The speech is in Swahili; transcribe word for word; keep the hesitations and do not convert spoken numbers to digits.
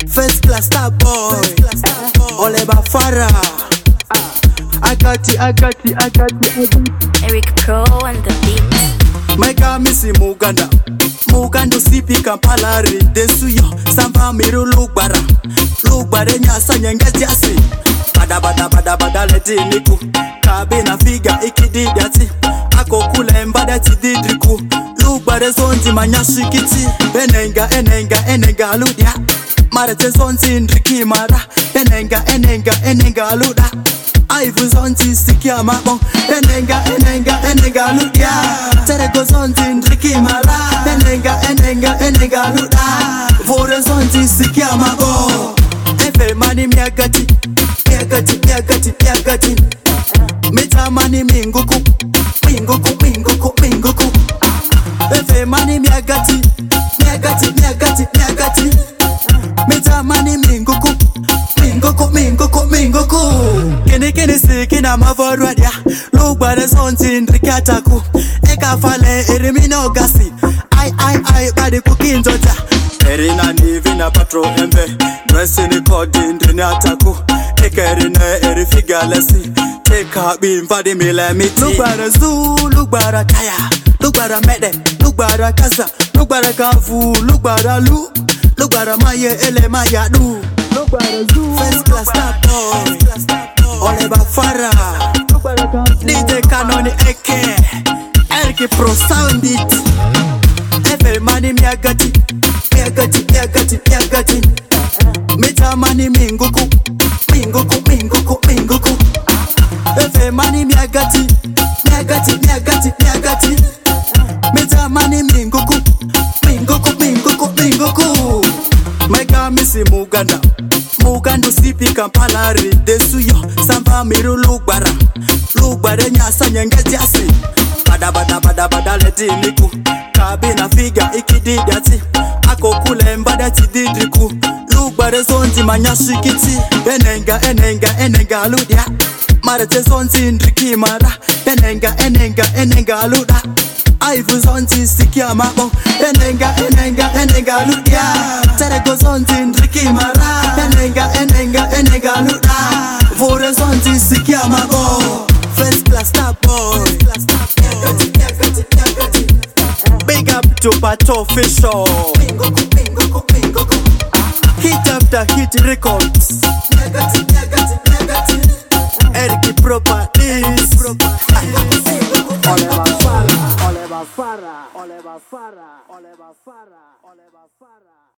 First class star boy, Oliver Farah. I got it, I got it, I got it, I got it. Eric Pro on the beat. My car missing Muganda, Muganda sipi Kampalari. Desuyo, Samba miru lugbara, lugbare nyasa nyengeti asi. Bada bada bada bada leti niku, kabina figa ikidi yati. Ako kule mbada tididriku, lugbare zonzi manyashikiti. Enenga enenga enenga ludia, marete zonzi ndriki mara. Enenga enenga enenga luda, aivu zonzi sikia mabon. Enenga enenga enenga ludia, terego zonzi ndriki mara. Enenga enenga enenga luda, vore zonzi sikia mabon. Efe mani miagati, miagati miagati miagati. Meta mani minguku, minguku minguku minguku. Efe mani miagati, miagati miagati miagati. Meta mani minguku, minguku minguku minguku. Kini kini si kina mavorwadia, lugbare zonzi ndrikataku. Eka fale erimino gasi, ai ai ai badi kukinzoja. Erina nivina patro embe, dressing kodi ndrini ataku. Eka erina erifiga lesi, teka bimvadi milemiti. Lugbare zu, lugbare kaya, lugbare mede, lugbare kasa, lugbare kavu, lugbare lu, lugbare maye ele maya du. Lugbare zu, first class star boy, Oliver Farah, D J Canoni Eke, Eric Pro sound it. Efe mani miagati, miagati miagati miagati. Meta mani minguku, minguku minguku minguku. Efe mani miagati, miagati miagati miagati. Meta mani minguku, minguku minguku minguku. My car missing Muganda, Muganda sipi Kampalari. Desuyo, Samba miru lugbara, lugbare nyasa nyengeti asi. Bada bada bada bada leti niku, kabina figa ikidi yati. Ako kule mbada tididriku, lugbare zonzi manyashikiti. Enenga enenga enenga ludia, marete zonzi ndriki mara. Enenga enenga enenga luda, aivu zonzi sikia mabo. Enenga enenga enenga ludia, terego zonzi ndriki mara. Enenga enenga enenga luda, vore zonzi sikia mabo. First class star boy, big up to Pato Official. Hit after hit records. Eric Properties. Oliver Farah, Oliver Farah, Oliver Farah, Oliver Farah, Oliver Farah.